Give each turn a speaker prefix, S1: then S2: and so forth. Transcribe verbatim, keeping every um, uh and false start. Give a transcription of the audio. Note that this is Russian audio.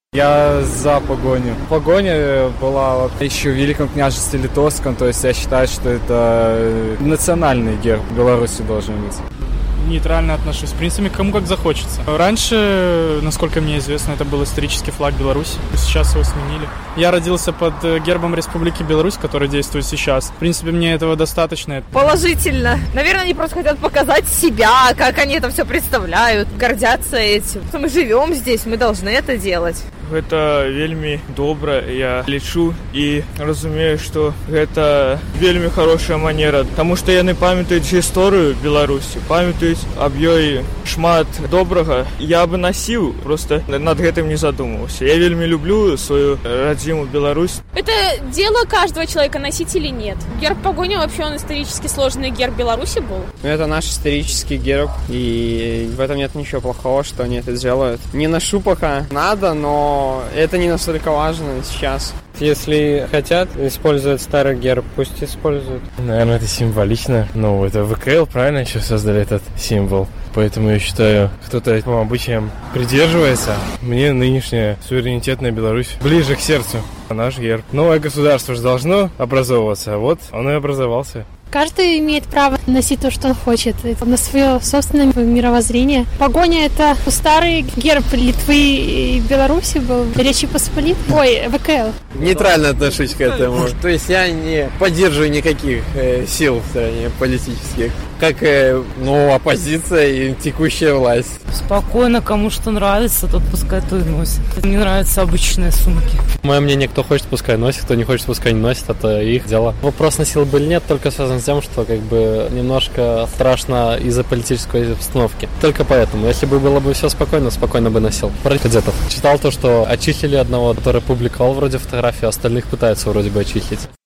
S1: Я за погоню. Погоня была еще в Великом княжестве Литовском, то есть я считаю, что это национальный герб Беларуси должен быть.
S2: Нейтрально отношусь, в принципе, кому как захочется. Раньше, насколько мне известно, это был исторический флаг Беларуси. Сейчас его сменили. Я родился под гербом Республики Беларусь, который действует сейчас. В принципе, мне этого достаточно.
S3: Положительно. Наверное, они просто хотят показать себя, как они это все представляют, гордятся этим. Мы живем здесь, мы должны это делать.
S4: Гэта вельмі добра, я лічу і разумею, што гэта вельмі хорошая манера, таму што яны памятаюць гісторыю Беларусі, памятаюць аб ёй шмат добрага. Я бы насіў, просто над гэтым не задумываўся. Я вельмі люблю свою радзіму Беларусь.
S5: Это дело каждого человека, носить или нет. Герб погони вообще он исторически сложный герб Беларуси был.
S6: Это наш исторический герб, и в этом нет ничего плохого, что они это делают. Не ношу пока, надо, но это не настолько важно сейчас.
S7: Если хотят использовать старый герб, пусть используют.
S8: Наверное, это символично. Ну, это ВКЛ, правильно, еще создали этот символ. Поэтому я считаю, кто-то этим обычаям придерживается. Мне нынешняя суверенитетная Беларусь ближе к сердцу. Наш герб. Новое государство же должно образовываться. Вот он и образовался.
S9: Каждый имеет право носить то, что он хочет, на свое собственное мировоззрение. Погоня – это старый герб Литвы и Беларуси был, Речи Посполитой. Ой, ВКЛ.
S6: Нейтрально отношусь к этому. То есть я не поддерживаю никаких э, сил в стране политических, как э, ну, оппозиция и текущая власть.
S10: Спокойно, кому что нравится, тот пускай то и носит. Мне нравятся обычные сумки.
S11: Мое мнение, кто хочет, пускай носит, кто не хочет, пускай не носит, это их дело. Вопрос, носил бы или нет, только связан с тем, что как бы немножко страшно из-за политической обстановки. Только поэтому. Если бы было бы все спокойно, спокойно бы носил. Про кадетов. Читал то, что отчислили одного, который публиковал вроде фотографии, остальных пытаются вроде бы отчислить.